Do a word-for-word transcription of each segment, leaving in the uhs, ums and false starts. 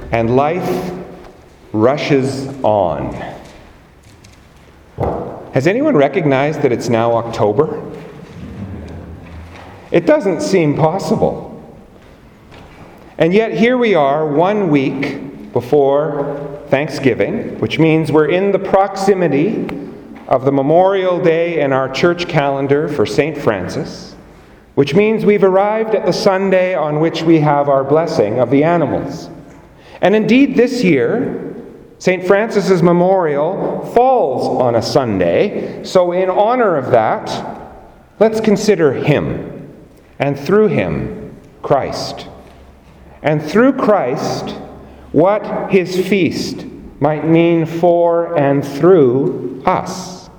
and life rushes on. Has anyone recognized that it's now October? It doesn't seem possible. And yet here we are, one week before Thanksgiving, which means we're in the proximity of the Memorial Day in our church calendar for Saint Francis, which means we've arrived at the Sunday on which we have our blessing of the animals. And indeed this year, Saint Francis's memorial falls on a Sunday, so in honor of that, let's consider him, and through him, Christ. And through Christ, what his feast might mean for and through us.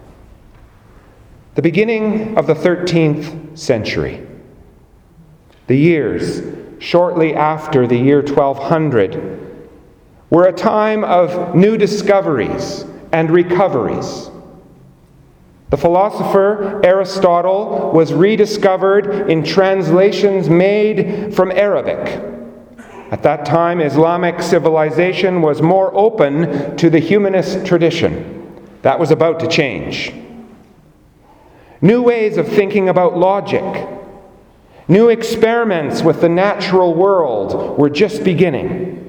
The beginning of the thirteenth century, the years shortly after the year twelve hundred, were a time of new discoveries and recoveries. The philosopher Aristotle was rediscovered in translations made from Arabic. At that time, Islamic civilization was more open to the humanist tradition. That was about to change. New ways of thinking about logic, new experiments with the natural world were just beginning.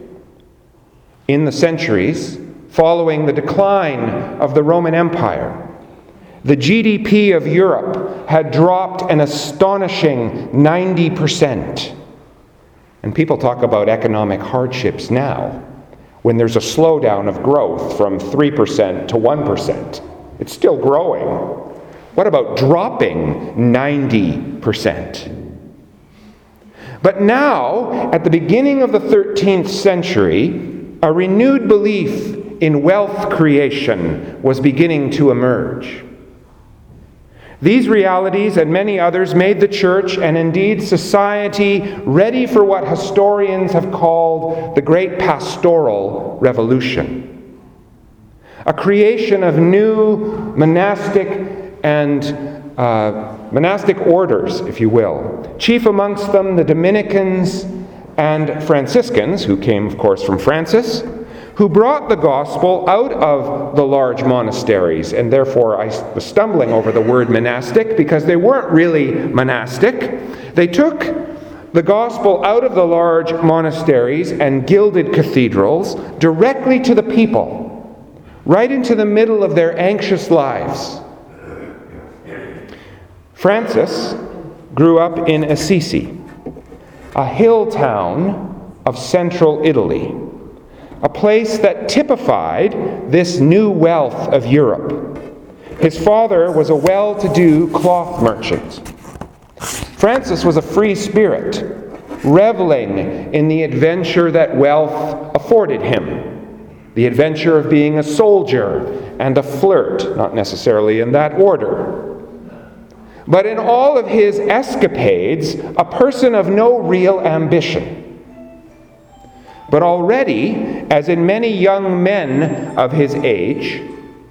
In the centuries following the decline of the Roman Empire, the G D P of Europe had dropped an astonishing ninety percent. And people talk about economic hardships now, when there's a slowdown of growth from three percent to one percent. It's still growing. What about dropping ninety percent? But now, at the beginning of the thirteenth century, a renewed belief in wealth creation was beginning to emerge. These realities and many others made the church, and indeed society, ready for what historians have called the Great Pastoral Revolution. A creation of new monastic and uh, monastic orders, if you will. Chief amongst them, the Dominicans and Franciscans, who came, of course, from Francis, who brought the gospel out of the large monasteries. And therefore, I was stumbling over the word monastic because they weren't really monastic. They took the gospel out of the large monasteries and gilded cathedrals directly to the people, right into the middle of their anxious lives. Francis grew up in Assisi, a hill town of central Italy, a place that typified this new wealth of Europe. His father was a well-to-do cloth merchant. Francis was a free spirit, reveling in the adventure that wealth afforded him, the adventure of being a soldier and a flirt, not necessarily in that order. But in all of his escapades, a person of no real ambition. But already, as in many young men of his age,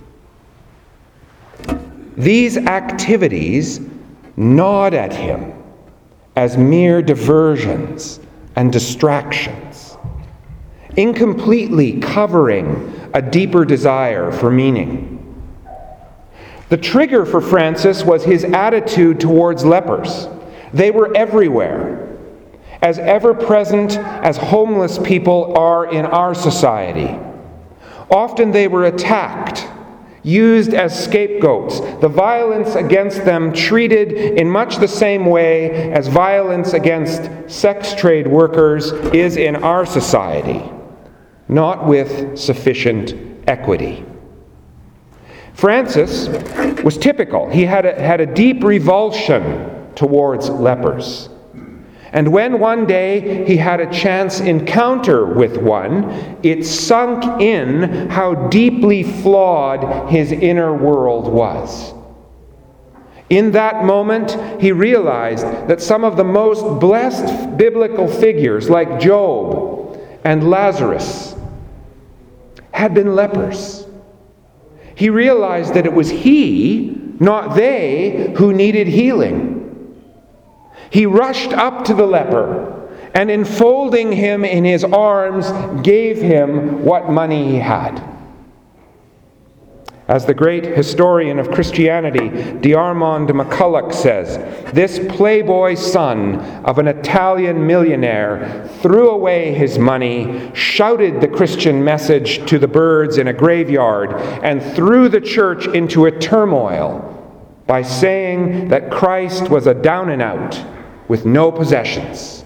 these activities gnawed at him as mere diversions and distractions, incompletely covering a deeper desire for meaning. The trigger for Francis was his attitude towards lepers. They were everywhere, as ever-present as homeless people are in our society. Often they were attacked, used as scapegoats, the violence against them treated in much the same way as violence against sex trade workers is in our society, not with sufficient equity. Francis was typical. He had a, had a deep revulsion towards lepers. And when one day he had a chance encounter with one, it sunk in how deeply flawed his inner world was. In that moment, he realized that some of the most blessed biblical figures, like Job and Lazarus, had been lepers. He realized that it was he, not they, who needed healing. He rushed up to the leper and enfolding him in his arms, gave him what money he had. As the great historian of Christianity, Diarmond MacCulloch says, this playboy son of an Italian millionaire threw away his money, shouted the Christian message to the birds in a graveyard, and threw the church into a turmoil by saying that Christ was a down and out with no possessions.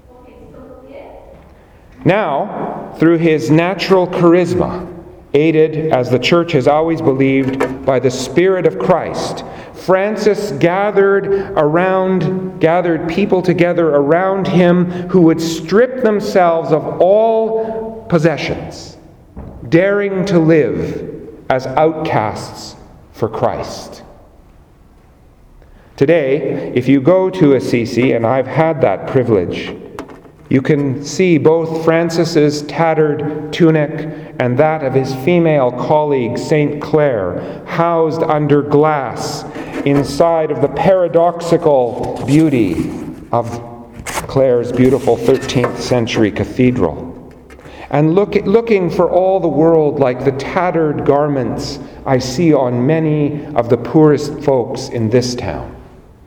Now, through his natural charisma, aided, as the church has always believed, by the Spirit of Christ, Francis gathered around, gathered people together around him who would strip themselves of all possessions, daring to live as outcasts for Christ. Today, if you go to Assisi, and I've had that privilege, you can see both Francis's tattered tunic and that of his female colleague, Saint Clare, housed under glass inside of the paradoxical beauty of Clare's beautiful thirteenth century cathedral. And look, looking for all the world like the tattered garments I see on many of the poorest folks in this town.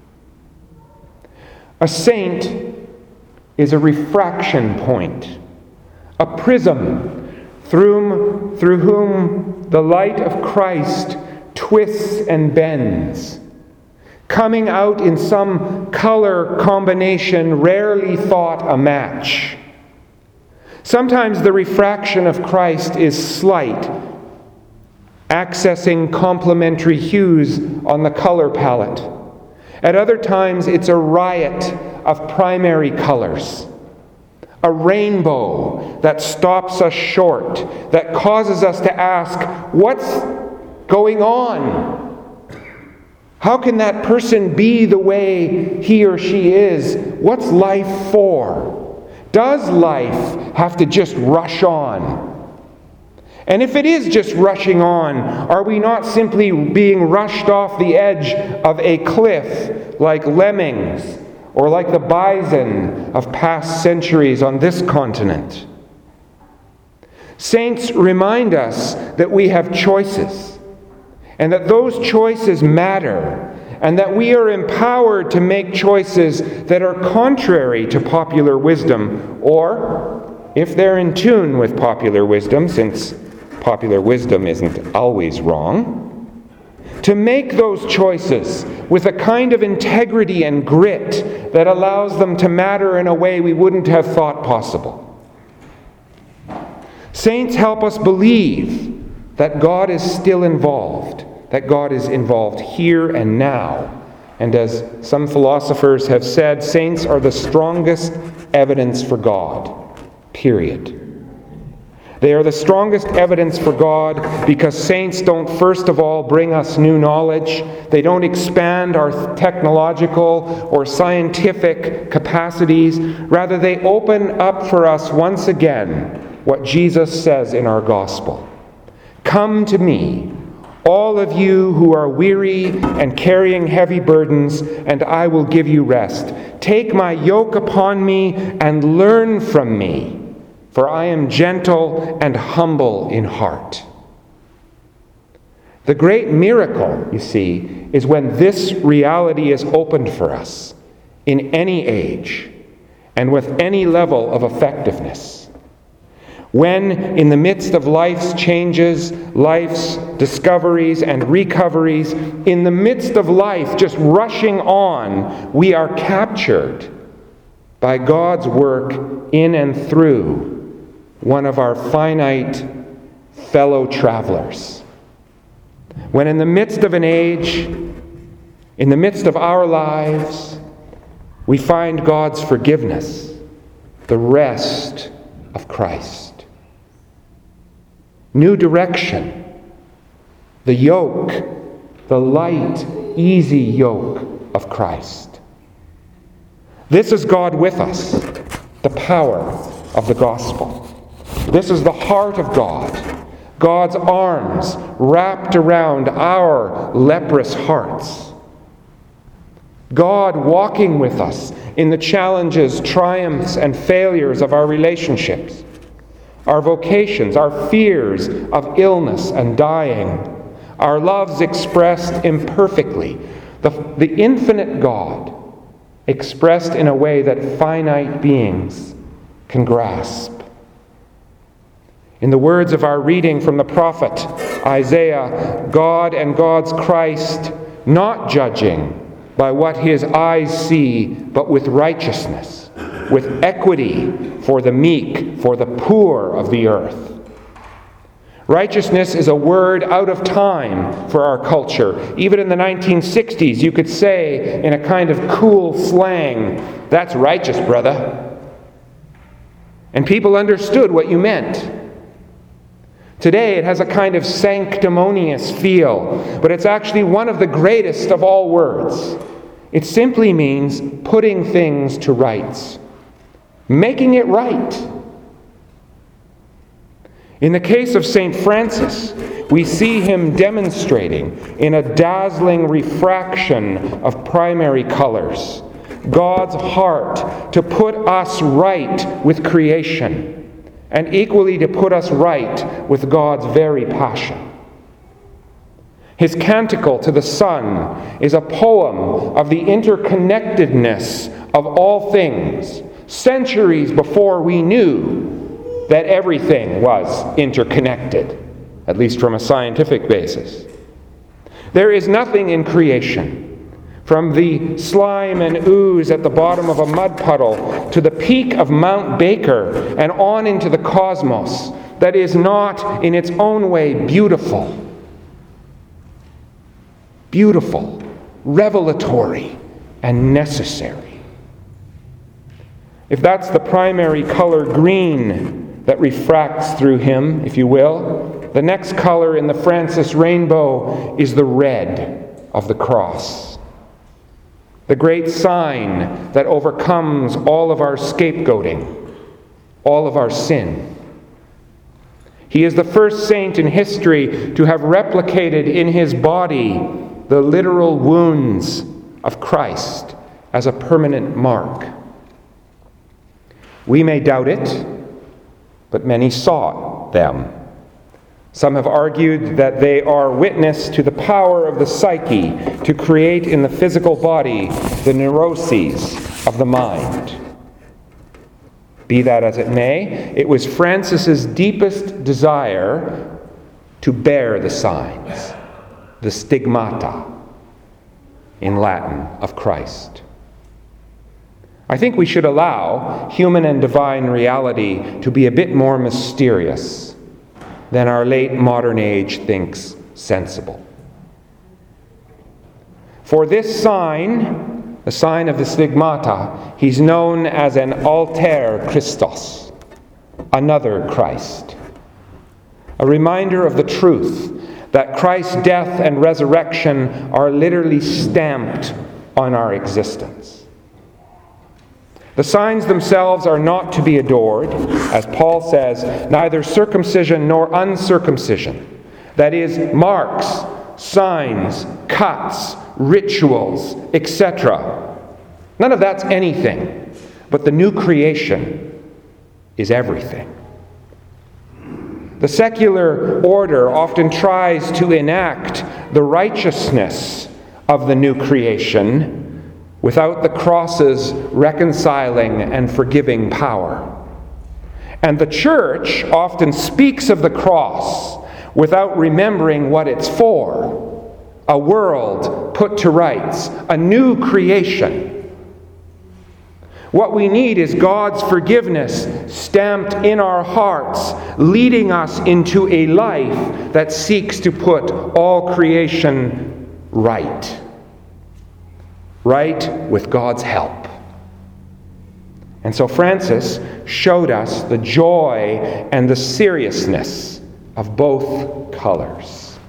A saint is a refraction point, a prism through, through whom the light of Christ twists and bends, coming out in some color combination rarely thought a match. Sometimes the refraction of Christ is slight, accessing complementary hues on the color palette. At other times, it's a riot of primary colors, a rainbow that stops us short, that causes us to ask, what's going on? How can that person be the way he or she is? What's life for? Does life have to just rush on? And if it is just rushing on, are we not simply being rushed off the edge of a cliff like lemmings or like the bison of past centuries on this continent? Saints remind us that we have choices, and that those choices matter, and that we are empowered to make choices that are contrary to popular wisdom, or, if they're in tune with popular wisdom, since popular wisdom isn't always wrong, to make those choices with a kind of integrity and grit that allows them to matter in a way we wouldn't have thought possible. Saints help us believe that God is still involved, that God is involved here and now. And as some philosophers have said, saints are the strongest evidence for God, period. They are the strongest evidence for God because saints don't first of all bring us new knowledge. They don't expand our technological or scientific capacities. Rather, they open up for us once again what Jesus says in our gospel. Come to me, all of you who are weary and carrying heavy burdens, and I will give you rest. Take my yoke upon me and learn from me. For I am gentle and humble in heart. The great miracle, you see, is when this reality is opened for us in any age and with any level of effectiveness. When, in the midst of life's changes, life's discoveries and recoveries, in the midst of life just rushing on, we are captured by God's work in and through one of our finite fellow travelers. When in the midst of an age, in the midst of our lives, we find God's forgiveness, the rest of Christ. New direction, the yoke, the light, easy yoke of Christ. This is God with us, the power of the gospel. This is the heart of God, God's arms wrapped around our leprous hearts. God walking with us in the challenges, triumphs, and failures of our relationships, our vocations, our fears of illness and dying, our loves expressed imperfectly, the, the infinite God expressed in a way that finite beings can grasp. In the words of our reading from the prophet Isaiah, God and God's Christ, not judging by what his eyes see, but with righteousness, with equity for the meek, for the poor of the earth. Righteousness is a word out of time for our culture. Even in the nineteen sixties, you could say in a kind of cool slang, "That's righteous, brother." And people understood what you meant. Today it has a kind of sanctimonious feel, but it's actually one of the greatest of all words. It simply means putting things to rights, making it right. In the case of Saint Francis, we see him demonstrating in a dazzling refraction of primary colors God's heart to put us right with creation, and equally to put us right with God's very passion. His canticle to the sun is a poem of the interconnectedness of all things, centuries before we knew that everything was interconnected, at least from a scientific basis. There is nothing in creation, from the slime and ooze at the bottom of a mud puddle to the peak of Mount Baker and on into the cosmos, that is not in its own way beautiful. Beautiful, revelatory, and necessary. If that's the primary color green that refracts through him, if you will, the next color in the Francis rainbow is the red of the cross. The great sign that overcomes all of our scapegoating, all of our sin. He is the first saint in history to have replicated in his body the literal wounds of Christ as a permanent mark. We may doubt it, but many saw them. Some have argued that they are witness to the power of the psyche to create in the physical body the neuroses of the mind. Be that as it may, it was Francis's deepest desire to bear the signs, the stigmata, in Latin, of Christ. I think we should allow human and divine reality to be a bit more mysterious than our late modern age thinks sensible. For this sign, the sign of the stigmata, he's known as an alter Christos, another Christ. A reminder of the truth that Christ's death and resurrection are literally stamped on our existence. The signs themselves are not to be adored, as Paul says, neither circumcision nor uncircumcision. That is, marks, signs, cuts, rituals, et cetera. None of that's anything, but the new creation is everything. The secular order often tries to enact the righteousness of the new creation without the cross's reconciling and forgiving power. And the church often speaks of the cross without remembering what it's for. A world put to rights, a new creation. What we need is God's forgiveness stamped in our hearts, leading us into a life that seeks to put all creation right. Right with God's help. And so Francis showed us the joy and the seriousness of both colors.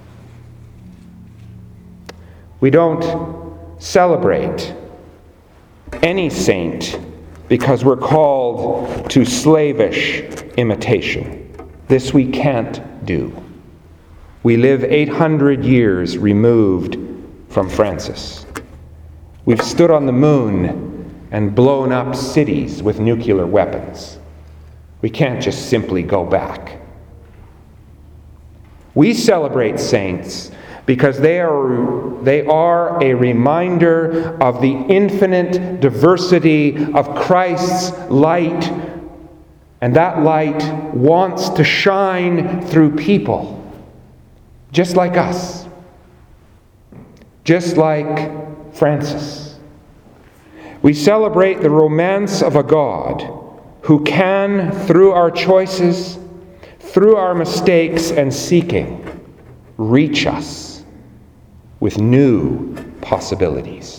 We don't celebrate any saint because we're called to slavish imitation. This we can't do. We live eight hundred years removed from Francis. We've stood on the moon and blown up cities with nuclear weapons. We can't just simply go back. We celebrate saints because they are, they are a reminder of the infinite diversity of Christ's light, and that light wants to shine through people, just like us, just like Francis. We celebrate the romance of a God who can, through our choices, through our mistakes and seeking, reach us with new possibilities.